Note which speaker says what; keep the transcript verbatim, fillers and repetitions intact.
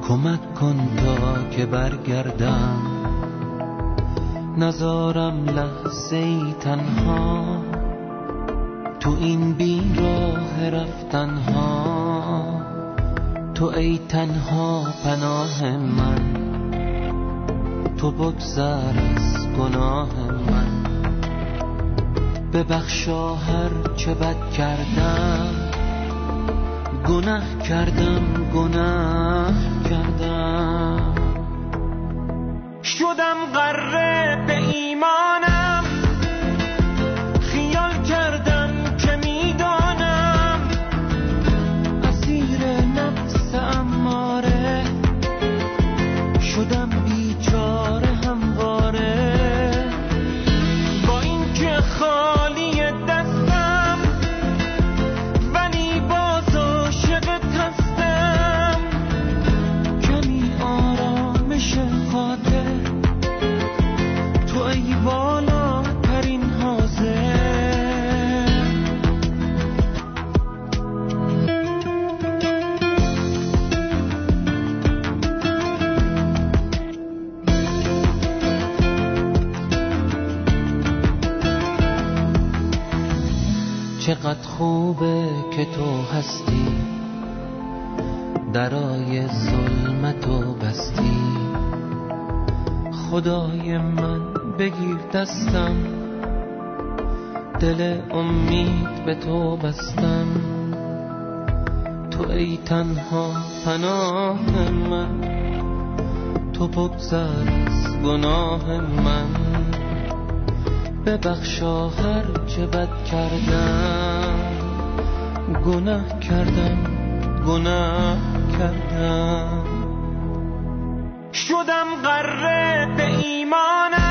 Speaker 1: کمک کن تا که برگردم، نذارم لحظه ای تنها تو این بی راه رفتنها. تو ای تنها پناه من، تو بگذر از گناه من. ببخشا هر چه بد کردم، گناه کردم گناه کردم. شدم غره به ایمانم، خیال کردم که میدانم اسیر نفس اماره. شدم بیچاره همواره، با این که خالی دستم ولی باز عاشقت هستم. کمی آرامش خاطر، تو ای بالاترین حاضر. چقدر خوبه که تو هستی، درای ظلمتو بستی. خدای من بگیر دستم، دل امید به تو بستم. تو ای تنها پناه من، تو بگذر از گناه من. ببخشا هر چه بد کردم، گناه کردم گناه کردم. شدم غره به ایمانم،